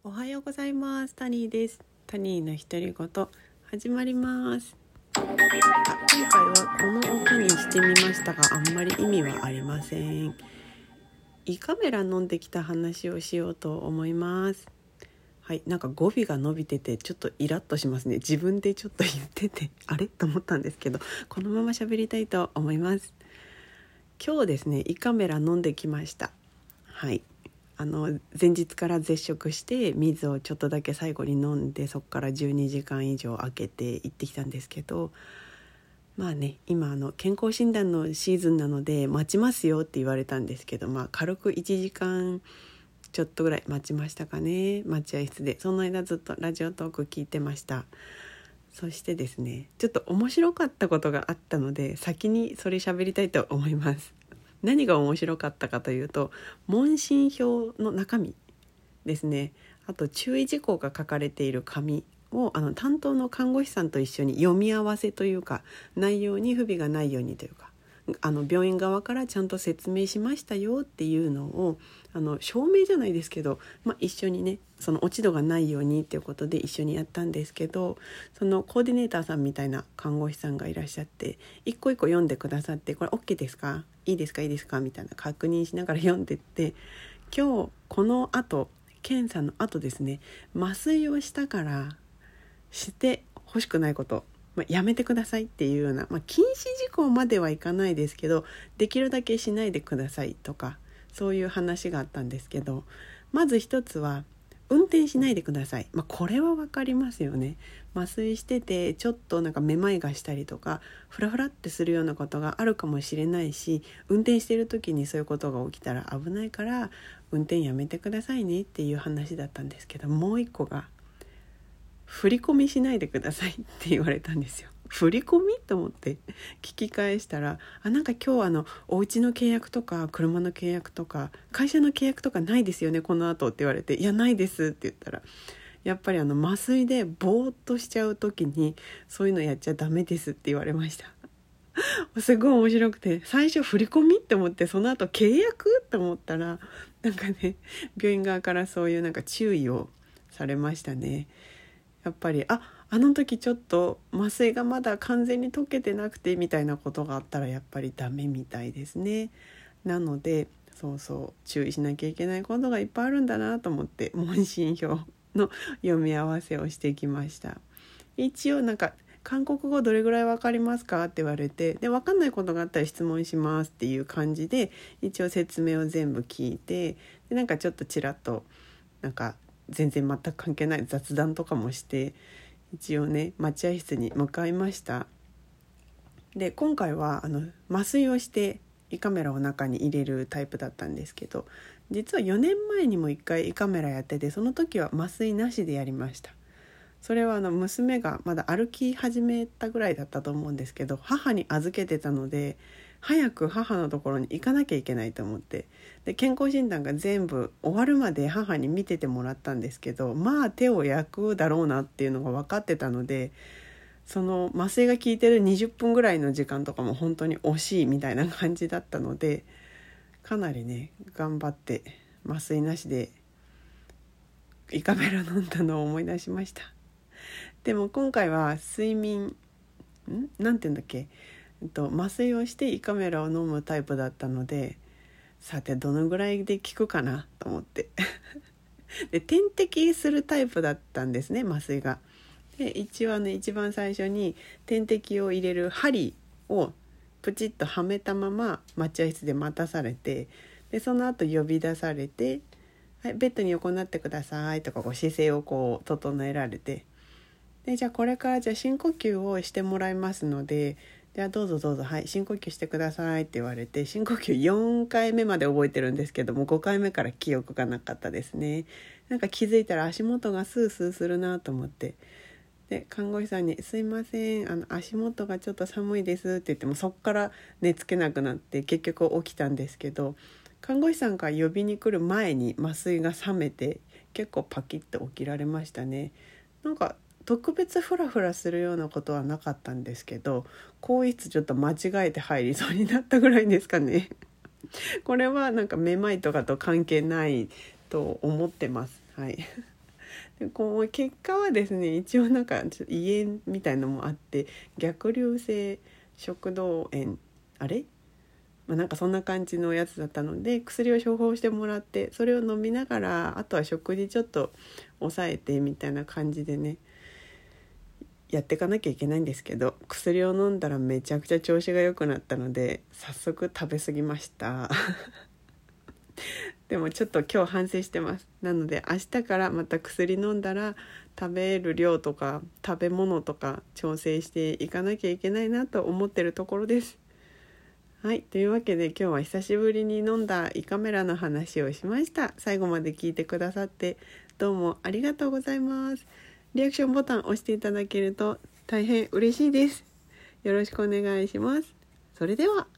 おはようございます。タニーです。タニーの独り言始まります。今回はこの音にしてみましたが、あんまり意味はありません。胃カメラ飲んできた話をしようと思います。はい、なんか語尾が伸びててちょっとイラッとしますね。自分でちょっと言っててあれと思ったんですけど、このまま喋りたいと思います。今日ですね、胃カメラ飲んできました。はい、前日から絶食して水をちょっとだけ最後に飲んで、そこから12時間以上空けて行ってきたんですけど、まあね、今健康診断のシーズンなので待ちますよって言われたんですけど、軽く1時間ちょっとぐらい待ちましたかね。待合室でその間ずっとラジオトーク聞いてました。そしてですね、ちょっと面白かったことがあったので先にそれ喋りたいと思います。何が面白かったかというと、問診票の中身ですね、あと注意事項が書かれている紙を担当の看護師さんと一緒に読み合わせというか、内容に不備がないようにというか、病院側からちゃんと説明しましたよっていうのを証明じゃないですけど、一緒にね、その落ち度がないようにっていうことで一緒にやったんですけど、そのコーディネーターさんみたいな看護師さんがいらっしゃって、一個一個読んでくださって、これ OK ですか、いいですか、いいですかみたいな確認しながら読んでって、今日この後検査の後ですね、麻酔をしたからして欲しくないこと、やめてくださいっていうような、禁止事項まではいかないですけど、できるだけしないでくださいとか、そういう話があったんですけど、まず一つは運転しないでください。これは分かりますよね。麻酔しててちょっとなんかめまいがしたりとか、フラフラってするようなことがあるかもしれないし、運転してる時にそういうことが起きたら危ないから運転やめてくださいねっていう話だったんですけど、もう一個が振り込みしないでくださいって言われたんですよ。振り込みと思って聞き返したら、なんか今日お家の契約とか車の契約とか会社の契約とかないですよねこの後って言われて、いやないですって言ったら、やっぱり麻酔でぼーっとしちゃう時にそういうのやっちゃダメですって言われました。すごい面白くて、最初振り込みって思って、その後契約って思ったら、なんかね、病院側からそういうなんか注意をされましたね。やっぱりあの時ちょっと麻酔がまだ完全に解けてなくてみたいなことがあったらやっぱりダメみたいですね。なので注意しなきゃいけないことがいっぱいあるんだなと思って、問診票の読み合わせをしてきました。一応なんか韓国語どれぐらいわかりますかって言われて、で分かんないことがあったら質問しますっていう感じで一応説明を全部聞いて、でなんかちょっとちらっとなんか全然全く関係ない雑談とかもして、一応ね待合室に向かいました。で今回は麻酔をして胃カメラを中に入れるタイプだったんですけど、実は4年前にも1回胃カメラやってて、その時は麻酔なしでやりました。それは娘がまだ歩き始めたぐらいだったと思うんですけど、母に預けてたので早く母のところに行かなきゃいけないと思って、で健康診断が全部終わるまで母に見ててもらったんですけど、手を焼くだろうなっていうのが分かってたので、その麻酔が効いてる20分ぐらいの時間とかも本当に惜しいみたいな感じだったので、かなりね頑張って麻酔なしで胃カメラ飲んだのを思い出しました。でも今回は睡眠なんて言うんだっけ、麻酔をして胃カメラを飲むタイプだったので、さてどのぐらいで効くかなと思ってで点滴するタイプだったんですね、麻酔が。で一応一番最初に点滴を入れる針をプチッとはめたまま待合室で待たされて、でその後呼び出されて、はい、ベッドに横になってくださいとか姿勢を整えられて、でじゃあこれから深呼吸をしてもらいますので、じゃあどうぞどうぞ、はい、深呼吸してくださいって言われて、深呼吸4回目まで覚えてるんですけども、5回目から記憶がなかったですね。なんか気づいたら足元がスースーするなと思って、で看護師さんにすいません足元がちょっと寒いですって言っても、そっから寝つけなくなって結局起きたんですけど、看護師さんが呼びに来る前に麻酔が冷めて結構パキッと起きられましたね。なんか特別フラフラするようなことはなかったんですけど、更衣室ちょっと間違えて入りそうになったぐらいですかねこれはなんかめまいとかと関係ないと思ってます。はいでこう結果はですね、一応なんかちょっと胃炎みたいのもあって、逆流性食道炎なんかそんな感じのやつだったので、薬を処方してもらって、それを飲みながら、あとは食事ちょっと抑えてみたいな感じでねやっていかなきゃいけないんですけど、薬を飲んだらめちゃくちゃ調子が良くなったので、早速食べ過ぎましたでもちょっと今日反省してます。なので明日からまた薬飲んだら食べる量とか食べ物とか調整していかなきゃいけないなと思ってるところです。はい、というわけで今日は久しぶりに飲んだ胃カメラの話をしました。最後まで聞いてくださってどうもありがとうございます。リアクションボタンを押していただけると大変嬉しいです。よろしくお願いします。それでは。